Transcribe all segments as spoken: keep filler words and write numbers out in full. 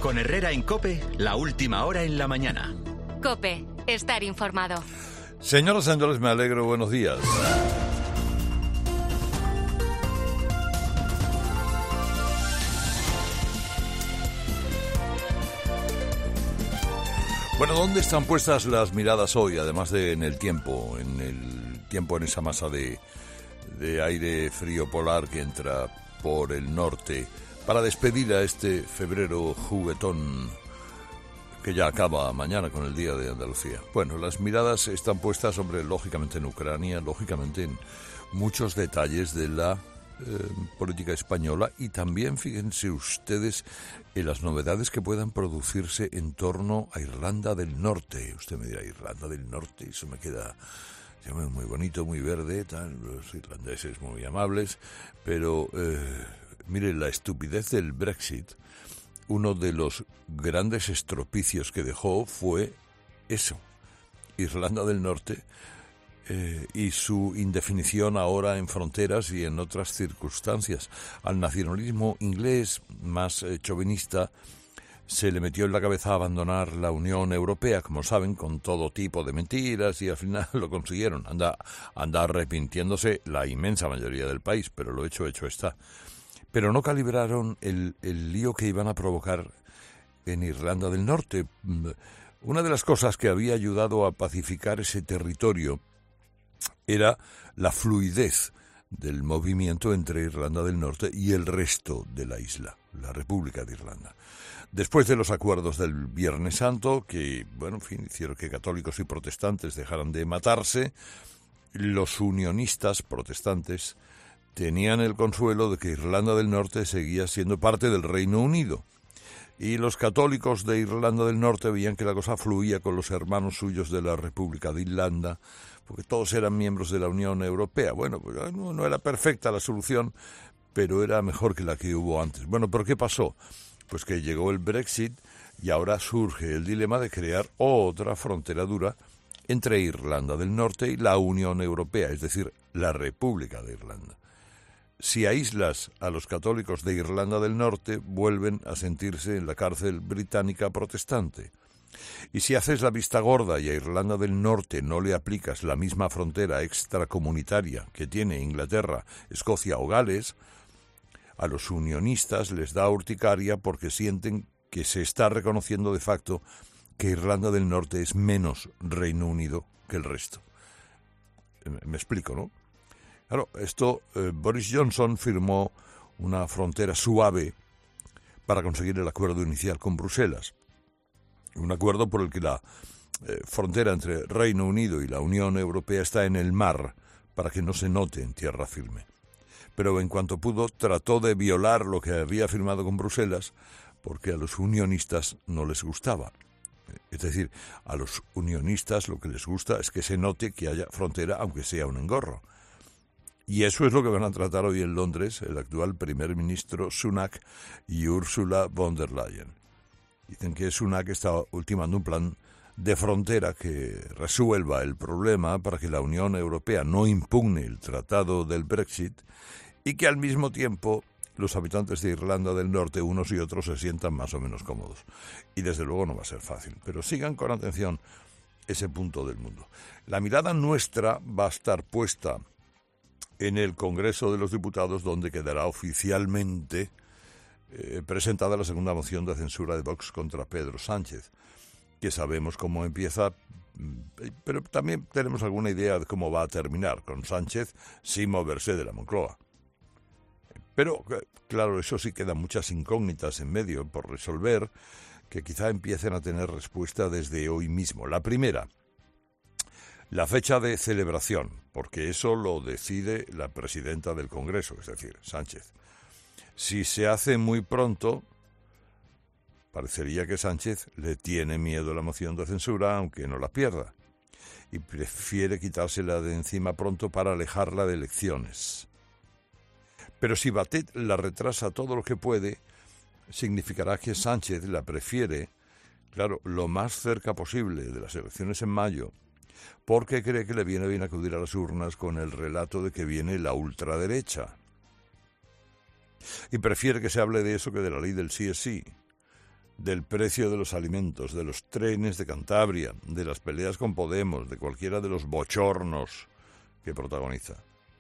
Con Herrera en COPE, la última hora en la mañana. COPE, estar informado. Señoras y señores, me alegro, buenos días. Bueno, ¿dónde están puestas las miradas hoy? Además de en el tiempo, en el tiempo en esa masa de, de aire frío polar que entra por el norte para despedir a este febrero juguetón que ya acaba mañana con el Día de Andalucía. Bueno, las miradas están puestas, hombre, lógicamente en Ucrania, lógicamente en muchos detalles de la eh, política española y también, fíjense ustedes, en las novedades que puedan producirse en torno a Irlanda del Norte. Usted me dirá, Irlanda del Norte, eso me queda muy bonito, muy verde, tal, los irlandeses muy amables, pero eh, mire, la estupidez del Brexit, uno de los grandes estropicios que dejó fue eso, Irlanda del Norte, eh, y su indefinición ahora en fronteras y en otras circunstancias. Al nacionalismo inglés más eh, chauvinista se le metió en la cabeza abandonar la Unión Europea, como saben, con todo tipo de mentiras, y al final lo consiguieron. Anda, anda arrepintiéndose la inmensa mayoría del país, pero lo hecho, hecho está. Pero no calibraron el, el lío que iban a provocar en Irlanda del Norte. Una de las cosas que había ayudado a pacificar ese territorio era la fluidez del movimiento entre Irlanda del Norte y el resto de la isla, la República de Irlanda. Después de los acuerdos del Viernes Santo, que, bueno, en fin, hicieron que católicos y protestantes dejaran de matarse, los unionistas protestantes tenían el consuelo de que Irlanda del Norte seguía siendo parte del Reino Unido. Y los católicos de Irlanda del Norte veían que la cosa fluía con los hermanos suyos de la República de Irlanda, porque todos eran miembros de la Unión Europea. Bueno, pues no, no era perfecta la solución, pero era mejor que la que hubo antes. Bueno, ¿pero qué pasó? Pues que llegó el Brexit y ahora surge el dilema de crear otra frontera dura entre Irlanda del Norte y la Unión Europea, es decir, la República de Irlanda. Si aíslas a los católicos de Irlanda del Norte, vuelven a sentirse en la cárcel británica protestante. Y si haces la vista gorda y a Irlanda del Norte no le aplicas la misma frontera extracomunitaria que tiene Inglaterra, Escocia o Gales, a los unionistas les da urticaria porque sienten que se está reconociendo de facto que Irlanda del Norte es menos Reino Unido que el resto. Me explico, ¿no? Claro, esto, eh, Boris Johnson firmó una frontera suave para conseguir el acuerdo inicial con Bruselas. Un acuerdo por el que la eh, frontera entre Reino Unido y la Unión Europea está en el mar, para que no se note en tierra firme. Pero en cuanto pudo, trató de violar lo que había firmado con Bruselas, porque a los unionistas no les gustaba. Es decir, a los unionistas lo que les gusta es que se note que haya frontera, aunque sea un engorro. Y eso es lo que van a tratar hoy en Londres el actual primer ministro Sunak y Ursula von der Leyen. Dicen que Sunak está ultimando un plan de frontera que resuelva el problema para que la Unión Europea no impugne el tratado del Brexit y que al mismo tiempo los habitantes de Irlanda del Norte, unos y otros, se sientan más o menos cómodos. Y desde luego no va a ser fácil, pero sigan con atención ese punto del mundo. La mirada nuestra va a estar puesta en el Congreso de los Diputados, donde quedará oficialmente eh, presentada la segunda moción de censura de Vox contra Pedro Sánchez, que sabemos cómo empieza, pero también tenemos alguna idea de cómo va a terminar, con Sánchez sin moverse de la Moncloa. Pero, claro, eso sí, quedan muchas incógnitas en medio por resolver, que quizá empiecen a tener respuesta desde hoy mismo. La primera, la fecha de celebración, porque eso lo decide la presidenta del Congreso, es decir, Sánchez. Si se hace muy pronto, parecería que Sánchez le tiene miedo a la moción de censura, aunque no la pierda, y prefiere quitársela de encima pronto para alejarla de elecciones. Pero si Batet la retrasa todo lo que puede, significará que Sánchez la prefiere, claro, lo más cerca posible de las elecciones en mayo, porque cree que le viene bien acudir a las urnas con el relato de que viene la ultraderecha. Y prefiere que se hable de eso que de la ley del sí es sí. del precio de los alimentos, de los trenes de Cantabria, de las peleas con Podemos, de cualquiera de los bochornos que protagoniza.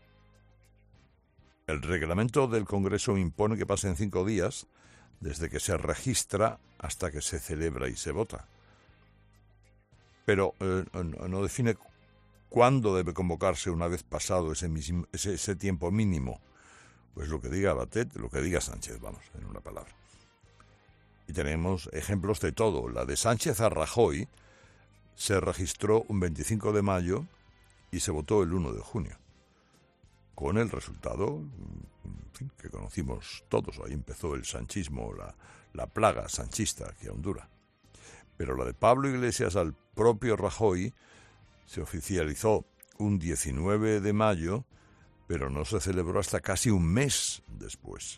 El reglamento del Congreso impone que pasen cinco días desde que se registra hasta que se celebra y se vota. Pero eh, no define cuándo debe convocarse una vez pasado ese, ese, ese tiempo mínimo. Pues lo que diga Batet, lo que diga Sánchez, vamos, en una palabra. Y tenemos ejemplos de todo. La de Sánchez a Rajoy se registró un veinticinco de mayo y se votó el uno de junio. Con el resultado, en fin, que conocimos todos. Ahí empezó el sanchismo, la, la plaga sanchista que aún dura. Pero la de Pablo Iglesias al propio Rajoy se oficializó un diecinueve de mayo, pero no se celebró hasta casi un mes después.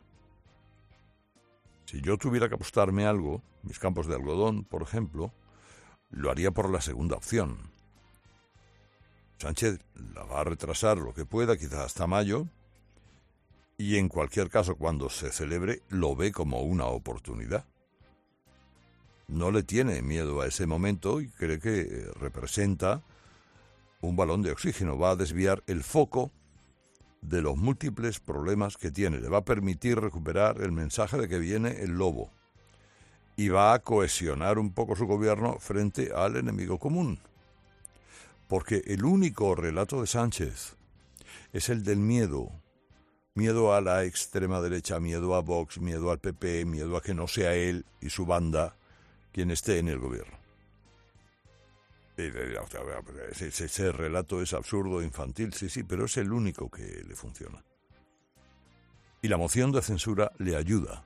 Si yo tuviera que apostarme algo, mis campos de algodón, por ejemplo, lo haría por la segunda opción. Sánchez la va a retrasar lo que pueda, quizás hasta mayo, y en cualquier caso, cuando se celebre, lo ve como una oportunidad. No le tiene miedo a ese momento y cree que representa un balón de oxígeno. Va a desviar el foco de los múltiples problemas que tiene. Le va a permitir recuperar el mensaje de que viene el lobo. Y va a cohesionar un poco su gobierno frente al enemigo común. Porque el único relato de Sánchez es el del miedo. Miedo a la extrema derecha, miedo a Vox, miedo al P P, miedo a que no sea él y su banda quien esté en el gobierno. Ese, ese relato es absurdo, infantil, sí, sí, pero es el único que le funciona. Y la moción de censura le ayuda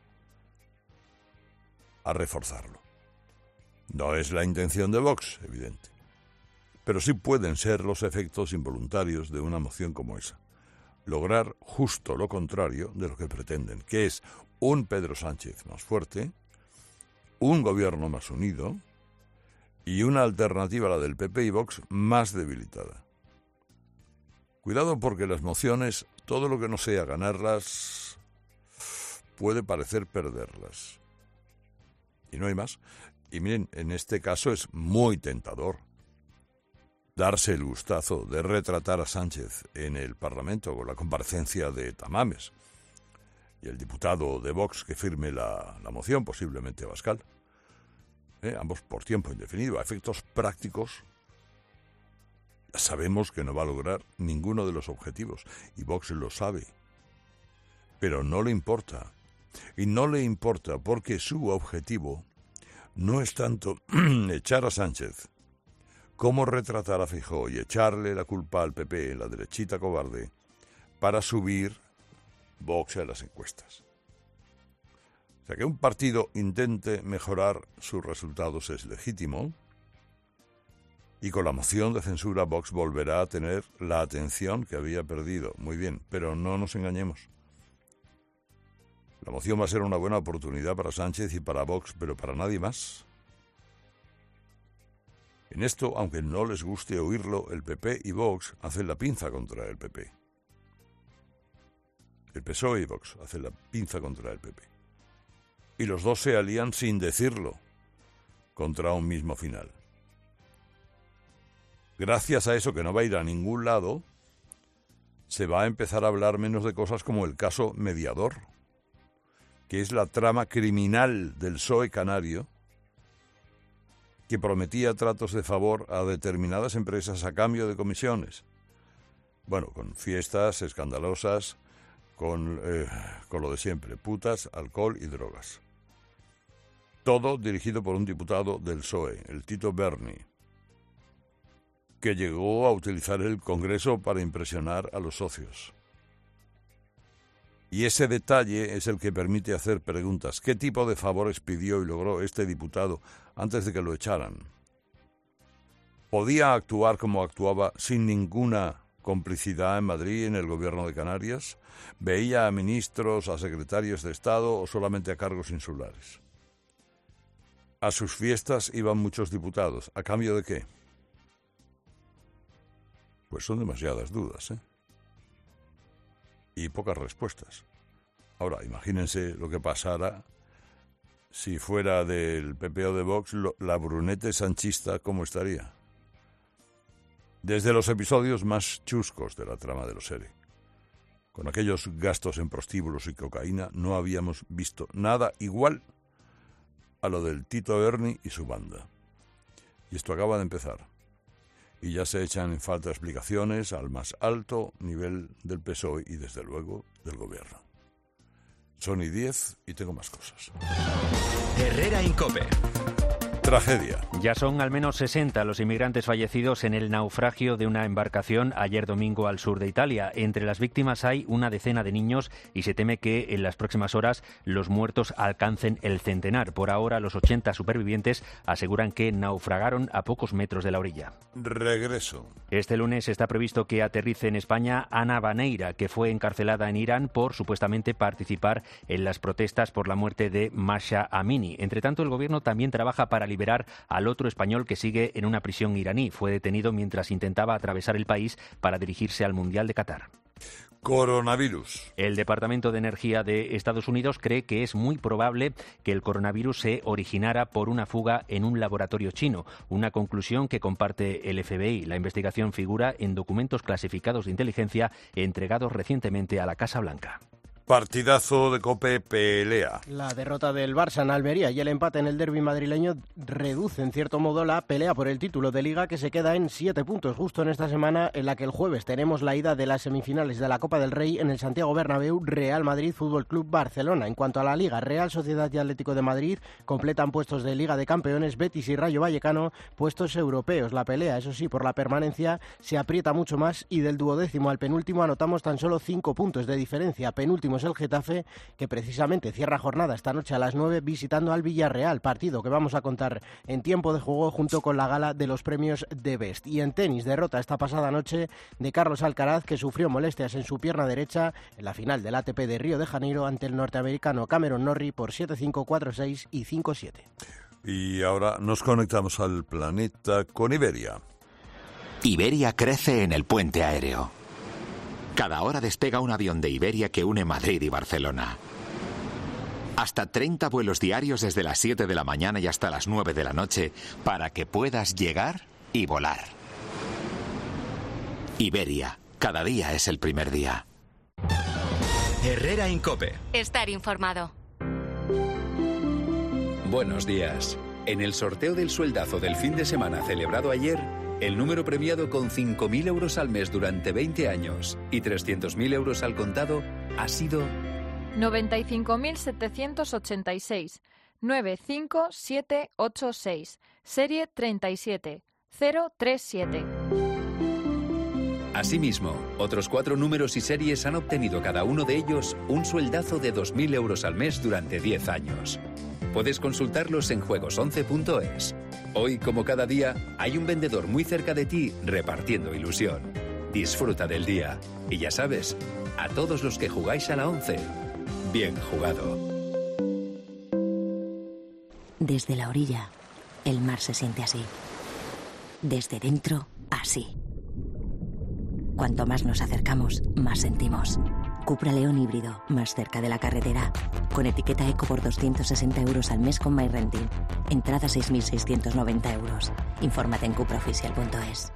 a reforzarlo. No es la intención de Vox, evidente, pero sí pueden ser los efectos involuntarios de una moción como esa. Lograr justo lo contrario de lo que pretenden, que es un Pedro Sánchez más fuerte, un gobierno más unido y una alternativa a la del P P y Vox más debilitada. Cuidado porque las mociones, todo lo que no sea ganarlas, puede parecer perderlas. Y no hay más. Y miren, en este caso es muy tentador darse el gustazo de retratar a Sánchez en el Parlamento con la comparecencia de Tamames y el diputado de Vox que firme la, la moción, posiblemente Abascal. Eh, ambos por tiempo indefinido. A efectos prácticos, ya sabemos que no va a lograr ninguno de los objetivos, y Vox lo sabe. Pero no le importa. Y no le importa porque su objetivo no es tanto echar a Sánchez como retratar a Feijóo y echarle la culpa al P P, la derechita cobarde, para subir Vox a las encuestas. O sea, que un partido intente mejorar sus resultados es legítimo, y con la moción de censura Vox volverá a tener la atención que había perdido. Muy bien, pero no nos engañemos. La moción va a ser una buena oportunidad para Sánchez y para Vox, pero para nadie más. En esto, aunque no les guste oírlo, el P P y Vox hacen la pinza contra el P P. El P S O E y Vox hacen la pinza contra el P P. Y los dos se alían sin decirlo contra un mismo final. Gracias a eso, que no va a ir a ningún lado, se va a empezar a hablar menos de cosas como el caso Mediador, que es la trama criminal del P S O E canario, que prometía tratos de favor a determinadas empresas a cambio de comisiones. Bueno, con fiestas escandalosas, con, eh, con lo de siempre, putas, alcohol y drogas. Todo dirigido por un diputado del P S O E, el Tito Berni, que llegó a utilizar el Congreso para impresionar a los socios. Y ese detalle es el que permite hacer preguntas. ¿Qué tipo de favores pidió y logró este diputado antes de que lo echaran? ¿Podía actuar como actuaba sin ninguna complicidad en Madrid, en el gobierno de Canarias? ¿Veía a ministros, a secretarios de Estado o solamente a cargos insulares? A sus fiestas iban muchos diputados. ¿A cambio de qué? Pues son demasiadas dudas, ¿eh? Y pocas respuestas. Ahora, imagínense lo que pasara si fuera del P P o de Vox, lo, la Brunete sanchista, ¿cómo estaría? Desde los episodios más chuscos de la trama de los ERE, con aquellos gastos en prostíbulos y cocaína, no habíamos visto nada igual a lo del Tito Berni y su banda. Y esto acaba de empezar. Y ya se echan en falta explicaciones al más alto nivel del P S O E y, desde luego, del Gobierno. Son y diez y tengo más cosas. Herrera Incope. Tragedia. Ya son al menos sesenta los inmigrantes fallecidos en el naufragio de una embarcación ayer domingo al sur de Italia. Entre las víctimas hay una decena de niños y se teme que en las próximas horas los muertos alcancen el centenar. Por ahora, los ochenta supervivientes aseguran que naufragaron a pocos metros de la orilla. Regreso. Este lunes está previsto que aterrice en España Ana Baneira, que fue encarcelada en Irán por supuestamente participar en las protestas por la muerte de Mahsa Amini. Entre tanto, el gobierno también trabaja para liberar al otro español que sigue en una prisión iraní. Fue detenido mientras intentaba atravesar el país para dirigirse al Mundial de Qatar. Coronavirus. El Departamento de Energía de Estados Unidos cree que es muy probable que el coronavirus se originara por una fuga en un laboratorio chino, una conclusión que comparte el F B I. La investigación figura en documentos clasificados de inteligencia entregados recientemente a la Casa Blanca. Partidazo de Cope, pelea. La derrota del Barça en Almería y el empate en el derbi madrileño reduce en cierto modo la pelea por el título de Liga, que se queda en siete puntos, justo en esta semana en la que el jueves tenemos la ida de las semifinales de la Copa del Rey en el Santiago Bernabéu, Real Madrid Fútbol Club Barcelona. En cuanto a la Liga, Real Sociedad y Atlético de Madrid completan puestos de Liga de Campeones, Betis y Rayo Vallecano puestos europeos. La pelea, eso sí, por la permanencia se aprieta mucho más y del duodécimo al penúltimo anotamos tan solo cinco puntos de diferencia. Penúltimo es el Getafe, que precisamente cierra jornada esta noche a las nueve visitando al Villarreal, partido que vamos a contar en tiempo de juego junto con la gala de los premios de Best. Y en tenis, derrota esta pasada noche de Carlos Alcaraz, que sufrió molestias en su pierna derecha en la final del A T P de Río de Janeiro ante el norteamericano Cameron Norrie por siete cinco, cuatro seis y cinco siete. Y ahora nos conectamos al planeta con Iberia. Iberia crece en el puente aéreo. Cada hora despega un avión de Iberia que une Madrid y Barcelona. Hasta treinta vuelos diarios desde las siete de la mañana y hasta las nueve de la noche para que puedas llegar y volar. Iberia, cada día es el primer día. Herrera Incope. Estar informado. Buenos días. En el sorteo del sueldazo del fin de semana celebrado ayer, el número premiado con cinco mil euros al mes durante veinte años y trescientos mil euros al contado ha sido noventa y cinco mil setecientos ochenta y seis, nueve cinco siete ocho seis, serie treinta y siete cero tres siete. Asimismo, otros cuatro números y series han obtenido cada uno de ellos un sueldazo de dos mil euros al mes durante diez años. Puedes consultarlos en juegos once punto es. Hoy, como cada día, hay un vendedor muy cerca de ti repartiendo ilusión. Disfruta del día. Y ya sabes, a todos los que jugáis a la once, bien jugado. Desde la orilla, el mar se siente así. Desde dentro, así. Cuanto más nos acercamos, más sentimos. Cupra León híbrido, más cerca de la carretera. Con etiqueta eco por doscientos sesenta euros al mes con MyRenting. Entrada seis mil seiscientos noventa euros. Infórmate en cupraoficial punto es.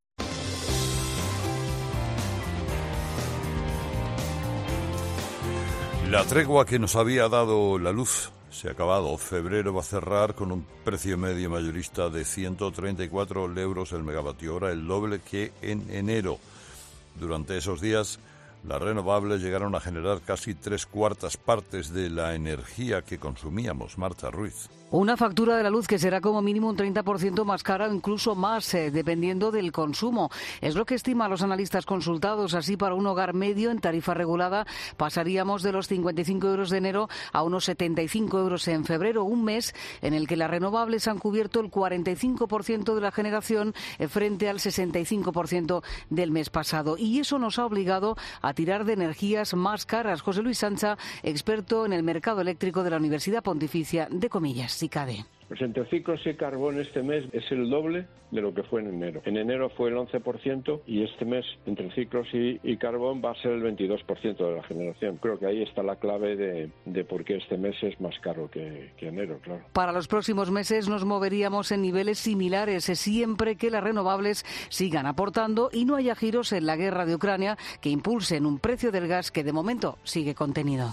La tregua que nos había dado la luz se ha acabado. Febrero va a cerrar con un precio medio mayorista de ciento treinta y cuatro euros el megavatio hora, el doble que en enero. Durante esos días, las renovables llegaron a generar casi tres cuartas partes de la energía que consumíamos. Marta Ruiz. Una factura de la luz que será como mínimo un treinta por ciento más cara o incluso más, eh, dependiendo del consumo. Es lo que estiman los analistas consultados. Así, para un hogar medio en tarifa regulada pasaríamos de los cincuenta y cinco euros de enero a unos setenta y cinco euros en febrero, un mes en el que las renovables han cubierto el cuarenta y cinco por ciento de la generación eh, frente al sesenta y cinco por ciento del mes pasado. Y eso nos ha obligado a tirar de energías más caras. José Luis Sancha, experto en el mercado eléctrico de la Universidad Pontificia de Comillas. Pues entre ciclos y carbón este mes es el doble de lo que fue en enero. En enero fue el once por ciento y este mes entre ciclos y, y carbón va a ser el veintidós por ciento de la generación. Creo que ahí está la clave de, de por qué este mes es más caro que, que enero, claro. Para los próximos meses nos moveríamos en niveles similares, siempre que las renovables sigan aportando y no haya giros en la guerra de Ucrania que impulsen un precio del gas que de momento sigue contenido.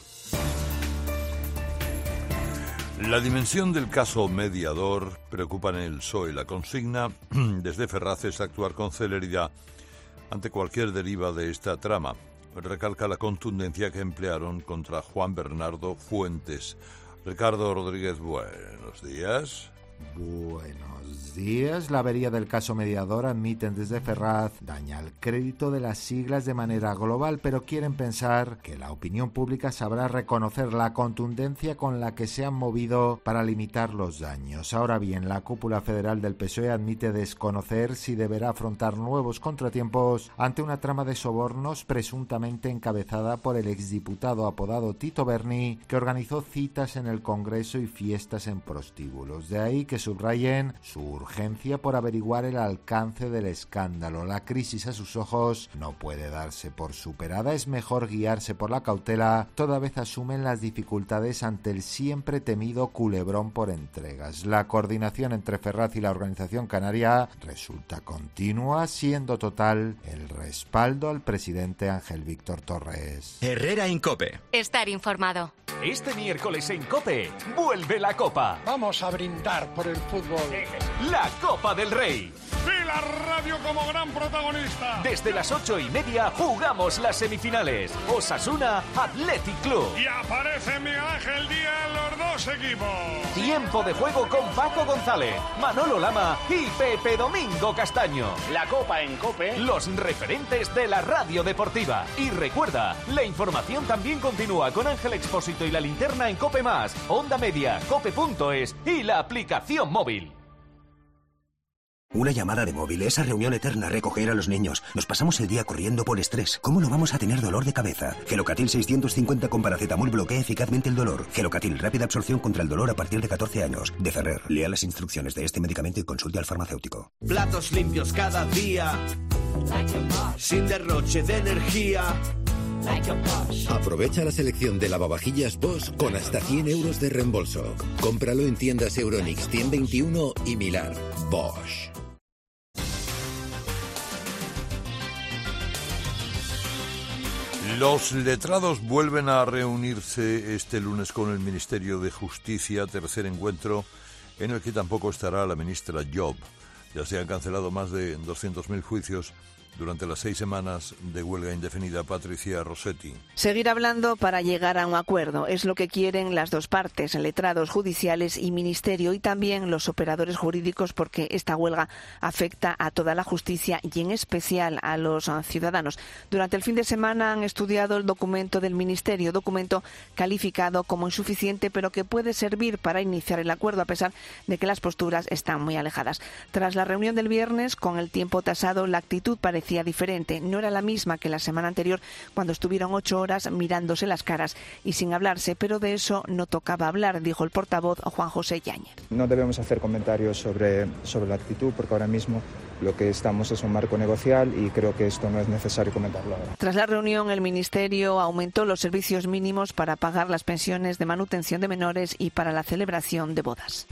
La dimensión del caso mediador preocupa en el P S O E. La consigna desde Ferraz es actuar con celeridad ante cualquier deriva de esta trama. Recalca la contundencia que emplearon contra Juan Bernardo Fuentes. Ricardo Rodríguez, buenos días. Buenos días. La avería del caso mediador, admiten desde Ferraz, daña el crédito de las siglas de manera global, pero quieren pensar que la opinión pública sabrá reconocer la contundencia con la que se han movido para limitar los daños. Ahora bien, la cúpula federal del P S O E admite desconocer si deberá afrontar nuevos contratiempos ante una trama de sobornos presuntamente encabezada por el exdiputado apodado Tito Berni, que organizó citas en el Congreso y fiestas en prostíbulos. De ahí que subrayen su urgencia por averiguar el alcance del escándalo. La crisis a sus ojos no puede darse por superada, es mejor guiarse por la cautela, toda vez asumen las dificultades ante el siempre temido culebrón por entregas. La coordinación entre Ferraz y la organización canaria resulta continua, siendo total el respaldo al presidente Ángel Víctor Torres. Herrera en COPE. Estar informado. Este miércoles en COPE vuelve la Copa. Vamos a brindar por el fútbol. La Copa del Rey. ¡Y la radio como gran protagonista! Desde las ocho y media jugamos las semifinales. Osasuna Athletic Club. Y aparece Miguel Ángel Díaz en los dos equipos. Tiempo de juego con Paco González, Manolo Lama y Pepe Domingo Castaño. La Copa en COPE. Los referentes de la radio deportiva. Y recuerda, la información también continúa con Ángel Expósito y la linterna en COPE Más, Onda Media, cope punto es y la aplicación móvil. Una llamada de móvil, esa reunión eterna, recoger a los niños. Nos pasamos el día corriendo por estrés. ¿Cómo no vamos a tener dolor de cabeza? Gelocatil seiscientos cincuenta con paracetamol bloquea eficazmente el dolor. Gelocatil, rápida absorción contra el dolor a partir de catorce años. De Ferrer, lea las instrucciones de este medicamento y consulte al farmacéutico. Platos limpios cada día, sin derroche de energía. Aprovecha la selección de lavavajillas Bosch con hasta cien euros de reembolso. Cómpralo en tiendas Euronics, cien veintiuno y Milar. Bosch. Los letrados vuelven a reunirse este lunes con el Ministerio de Justicia, tercer encuentro en el que tampoco estará la ministra Job. Ya se han cancelado más de doscientos mil juicios durante las seis semanas de huelga indefinida. Patricia Rossetti. Seguir hablando para llegar a un acuerdo es lo que quieren las dos partes, letrados judiciales y ministerio, y también los operadores jurídicos, porque esta huelga afecta a toda la justicia y en especial a los ciudadanos. Durante el fin de semana han estudiado el documento del ministerio, documento calificado como insuficiente, pero que puede servir para iniciar el acuerdo a pesar de que las posturas están muy alejadas. Tras la reunión del viernes, con el tiempo tasado, la actitud parecía diferente. No era la misma que la semana anterior, cuando estuvieron ocho horas mirándose las caras y sin hablarse, pero de eso no tocaba hablar, dijo el portavoz Juan José Yáñez. No debemos hacer comentarios sobre, sobre la actitud, porque ahora mismo lo que estamos es un marco negocial y creo que esto no es necesario comentarlo ahora. Tras la reunión, el Ministerio aumentó los servicios mínimos para pagar las pensiones de manutención de menores y para la celebración de bodas.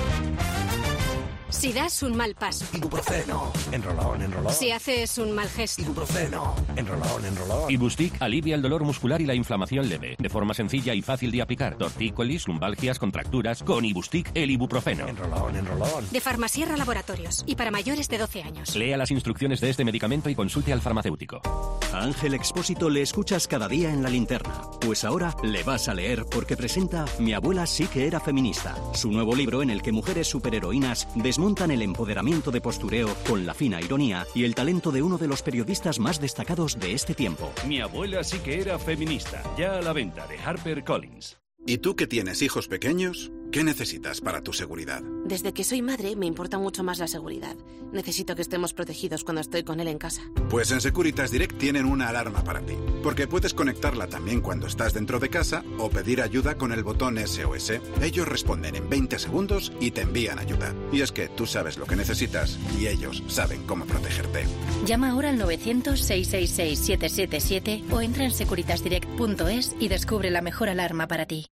Si das un mal paso. Ibuprofeno. Enrolón, enrolón. Si haces un mal gesto. Ibuprofeno. Enrolón, enrolón. Ibustic alivia el dolor muscular y la inflamación leve. De forma sencilla y fácil de aplicar. Tortícolis, lumbalgias, contracturas. Con Ibustic, el ibuprofeno. Enrolón, enrolón. De Farmasierra Laboratorios. Y para mayores de doce años. Lea las instrucciones de este medicamento y consulte al farmacéutico. A Ángel Expósito le escuchas cada día en la linterna. Pues ahora le vas a leer porque presenta Mi abuela sí que era feminista. Su nuevo libro en el que mujeres superheroínas desmontan el empoderamiento de postureo con la fina ironía y el talento de uno de los periodistas más destacados de este tiempo. Mi abuela sí que era feminista. Ya a la venta de HarperCollins. ¿Y tú que tienes hijos pequeños? ¿Qué necesitas para tu seguridad? Desde que soy madre me importa mucho más la seguridad. Necesito que estemos protegidos cuando estoy con él en casa. Pues en Securitas Direct tienen una alarma para ti, porque puedes conectarla también cuando estás dentro de casa o pedir ayuda con el botón S O S. Ellos responden en veinte segundos y te envían ayuda. Y es que tú sabes lo que necesitas y ellos saben cómo protegerte. Llama ahora al novecientos, seiscientos sesenta y seis, siete siete siete o entra en securitas direct punto es y descubre la mejor alarma para ti.